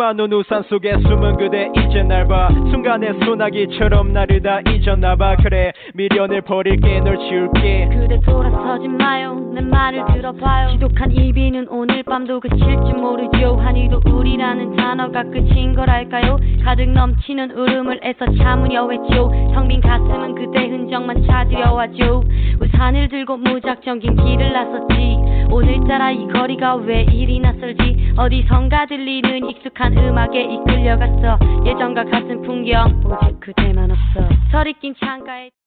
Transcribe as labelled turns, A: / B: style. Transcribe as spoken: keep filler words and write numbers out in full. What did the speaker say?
A: 수많은 우산 속에 숨은 그대 이제 날 봐. 순간의 소나기처럼 나를 다 잊었나봐. 그래 미련을 버릴게 널 지울게.
B: 그대 돌아서지 마요 내 말을 들어봐요. 지독한 이비는 오늘 밤도 그칠지 모르죠. 하늘도 우리라는 단어가 끝인 거랄까요. 가득 넘치는 울음을 애써 참으려 했죠. 텅빈 가슴은 그대 흔적만 찾으려 하죠. 우산을 들고 무작정 긴 길을 나섰지. 오늘따라 이 거리가 왜 이리 낯설지. 어디선가 들리는 익숙한 음악에 이끌려갔어. 예전과 같은 풍경 오직 그대만 없어. 서리 낀 창가에